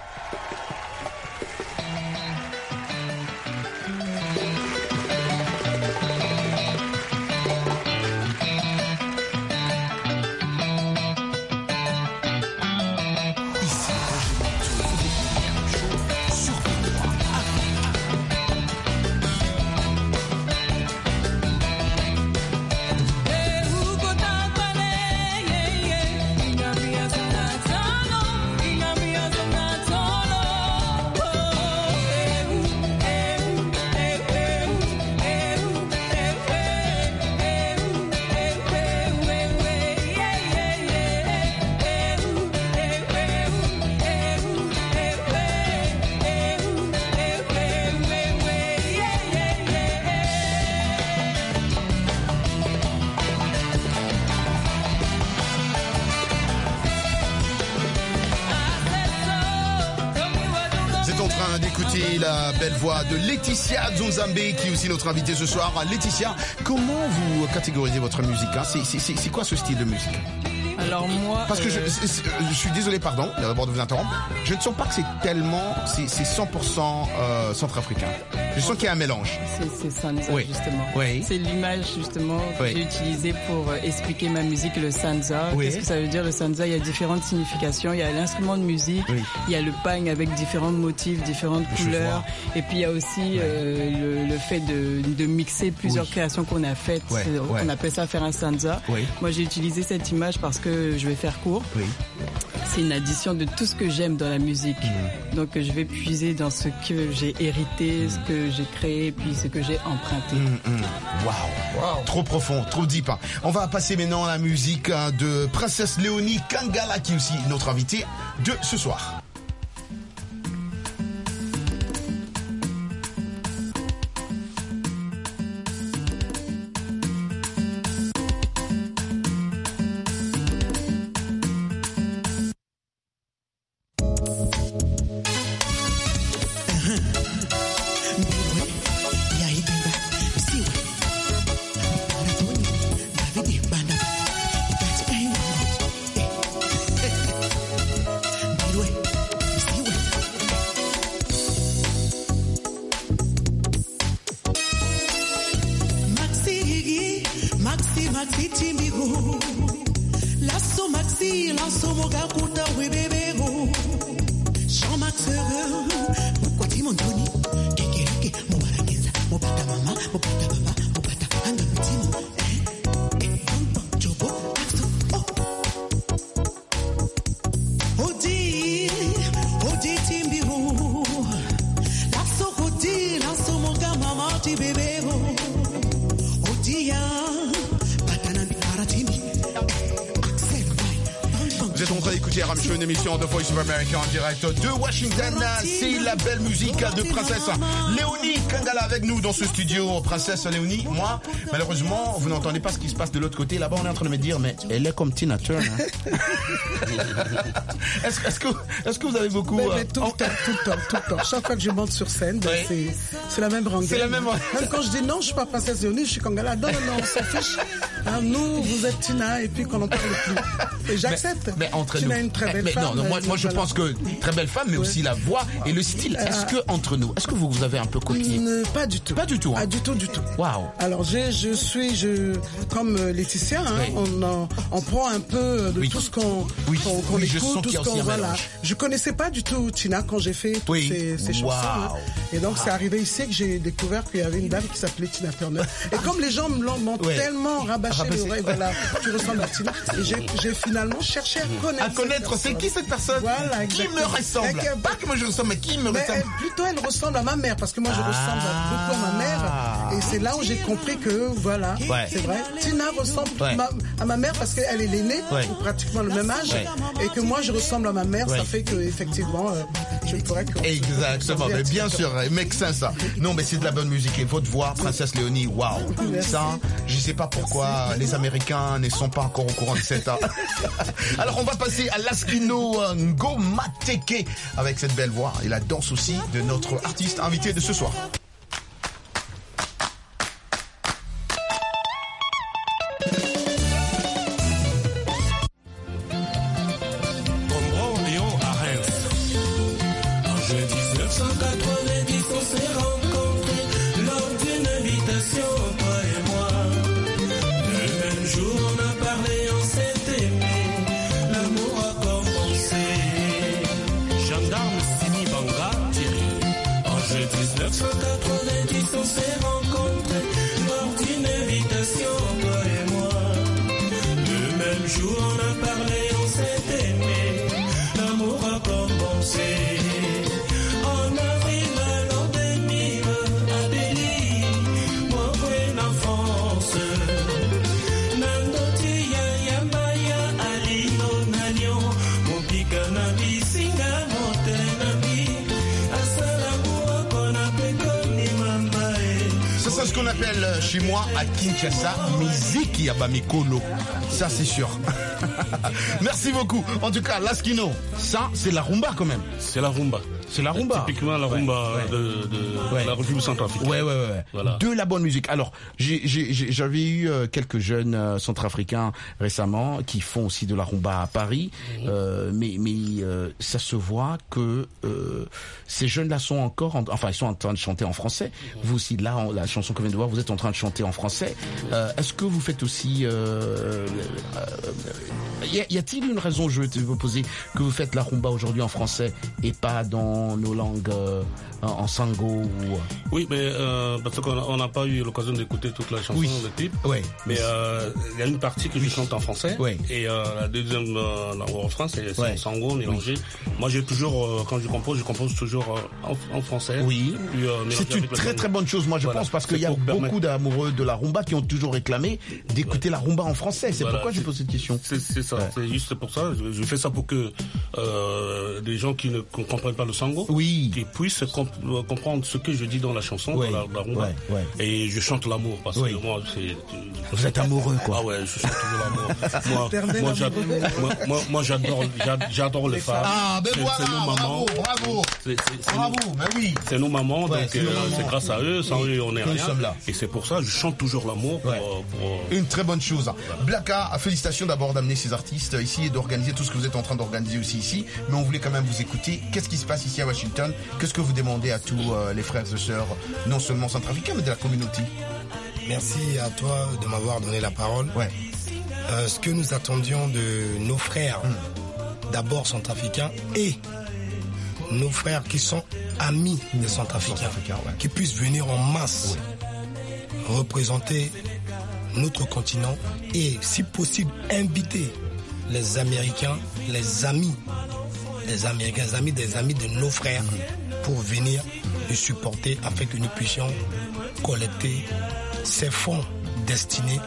D'écouter la belle voix de Laetitia Nzonzambe qui est aussi notre invitée ce soir. Laetitia, comment vous catégorisez votre musique hein? C'est quoi ce style de musique? Alors moi... Parce que je suis désolé, pardon, d'abord de vous interrompre. Je ne sens pas que c'est 100% centrafricain. Je sens qu'il y a un mélange. C'est Sanza, oui. Justement. Oui. C'est l'image, justement, que j'ai utilisée pour expliquer ma musique, le Sanza. Oui. Qu'est-ce que ça veut dire, le Sanza? Il y a différentes significations. Il y a l'instrument de musique, il y a le pagne avec différents motifs, différentes couleurs. Et puis, il y a aussi le fait de mixer plusieurs créations qu'on a faites. On appelle ça faire un Sanza. Moi, j'ai utilisé cette image parce que je vais faire court. C'est une addition de tout ce que j'aime dans la musique. Donc je vais puiser dans ce que j'ai hérité, ce que j'ai créé, puis ce que j'ai emprunté. Wow. Trop profond, trop deep. On va passer maintenant à la musique de Princesse Léonie Kangala, qui est aussi notre invitée de ce soir. Une émission de Voice of America en direct de Washington. C'est la belle musique de Princesse Léonie Kangala avec nous dans ce studio. Princesse Léonie, moi, malheureusement, vous n'entendez pas ce qui se passe de l'autre côté. Là-bas, on est en train de me dire, mais elle est comme Tina Turner. Est-ce que vous avez beaucoup... tout le temps. Chaque fois que je monte sur scène, c'est la même rengaine. C'est la même. Même quand je dis non, je suis pas Princesse Léonie, je suis Kangala. Non, on s'en fiche. Nous, vous êtes Tina, et puis qu'on n'en parle plus. Et j'accepte. Mais entre Tina nous. est une très belle femme. Non, moi je pense que très belle femme, mais aussi la voix et le style. Est-ce que entre nous, est-ce que vous avez un peu copié? Pas du tout. Pas du tout. Pas du tout. Waouh. Alors comme Laetitia, on prend un peu de tout ce qu'on écoute, tout ce qu'on voilà. Je connaissais pas du tout Tina quand j'ai fait toutes ces chansons. Et donc c'est arrivé ici que j'ai découvert qu'il y avait une dame qui s'appelait Tina Turner. Et comme les gens m'ont tellement rabâché l'oreille, voilà, tu ressembles à Tina. Et j'ai finalement cherché à connaître. C'est qui cette personne? Voilà, qui me ressemble? Pas que moi je ressemble, mais qui me ressemble? Plutôt elle ressemble à ma mère, parce que moi je ressemble beaucoup à ma mère. Et c'est là où j'ai compris que, voilà, c'est vrai, Tina ressemble à ma mère parce qu'elle est l'aînée, ou pratiquement le même âge, et que moi je ressemble à ma mère, ça fait que effectivement, je pourrais que... Exactement, mais bien sûr, mec, ça. Non, mais c'est de la bonne musique. Et votre voix, Princesse Léonie, waouh. Ça, je sais pas pourquoi les Américains ne sont pas encore au courant de ça. Alors, on va passer à Laskino Ngomateke avec cette belle voix et la danse aussi de notre artiste invité de ce soir. Chez moi à Kinshasa, Miziki Abamikolo. Ça c'est sûr. Merci beaucoup. En tout cas, Laskino, ça c'est la rumba quand même. C'est la rumba. C'est la rumba. Typiquement la rumba de la République centrafricaine. Voilà. De la bonne musique. Alors, j'avais eu quelques jeunes centrafricains récemment qui font aussi de la rumba à Paris, mais ça se voit que ces jeunes-là sont encore, ils sont en train de chanter en français. Vous aussi, là, la chanson que vient de voir, vous êtes en train de chanter en français. Est-ce que vous faites aussi y a-t-il une raison, je vais te vous poser, que vous faites la rumba aujourd'hui en français et pas dans nos langues en sango ou... Oui, mais parce qu'on n'a pas eu l'occasion d'écouter toute la chanson, le clip. Mais il y a une partie que je chante en français. Et la deuxième, en refrain, c'est en sango mélangé. Moi, j'ai toujours, quand je compose toujours en français. Oui. Puis, c'est une très très bonne chose, moi je pense, parce qu'il y a beaucoup d'amoureux de la rumba qui ont toujours réclamé d'écouter la rumba en français. C'est pourquoi je pose cette question. C'est ça, c'est juste pour ça. Je fais ça pour que les gens qui ne comprennent pas le sango, qui puissent comprendre ce que je dis dans la chanson, dans la rumba. Et je chante l'amour parce que moi, vous êtes amoureux, quoi. Ah ouais, je chante toujours l'amour. Moi, j'adore les femmes. Ah, ben voilà, c'est nos mamans. Bravo, ben oui. C'est nos mamans, donc c'est grâce à eux. Sans eux, on est rien. Et c'est pour ça, je chante toujours l'amour. Une très bonne chose. Blacka, félicitations d'abord d'amener ces artistes ici et d'organiser tout ce que vous êtes en train d'organiser aussi ici. Mais on voulait quand même vous écouter. Qu'est-ce qui se passe ici à Washington? Qu'est-ce que vous demandez à tous les frères et sœurs, non seulement centrafricains, mais de la communauté? Merci à toi de m'avoir donné la parole. Ce que nous attendions de nos frères, d'abord centrafricains, et nos frères qui sont amis des centrafricains, qui puissent venir en masse représenter notre continent et, si possible, inviter les Américains, les amis des amis de nos frères pour venir nous supporter afin que nous puissions collecter ces fonds destinés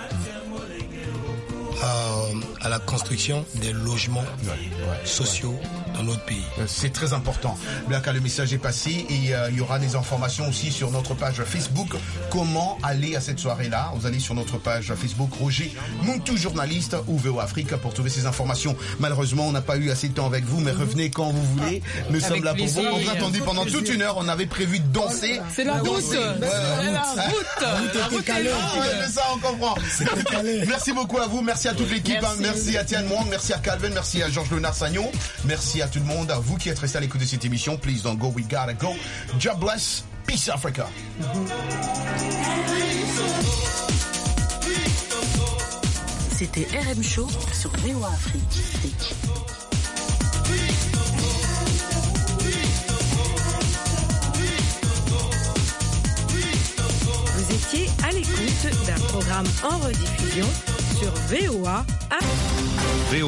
à la construction des logements sociaux dans notre pays. C'est très important. Blacka, le message est passé et il y aura des informations aussi sur notre page Facebook. Comment aller à cette soirée-là? Vous allez sur notre page Facebook Roger Muntu, journaliste ou VO Afrique pour trouver ces informations. Malheureusement, on n'a pas eu assez de temps avec vous, mais revenez quand vous voulez. Nous sommes là pour vous. On vous a attendu pendant toute une heure. On avait prévu de danser. C'est la route. C'est ça, on comprend. Merci beaucoup à vous. Merci à toute l'équipe. Merci à Tian Mwang. Merci à Calvin. Merci à Georges Léonard Sagnon. Merci à tout le monde. À vous qui êtes restés à l'écoute de cette émission. Please don't go. We gotta go. God bless. Peace Africa. C'était RM Show sur VOA Afrique. Vous étiez à l'écoute d'un programme en rediffusion sur VOA Afrique.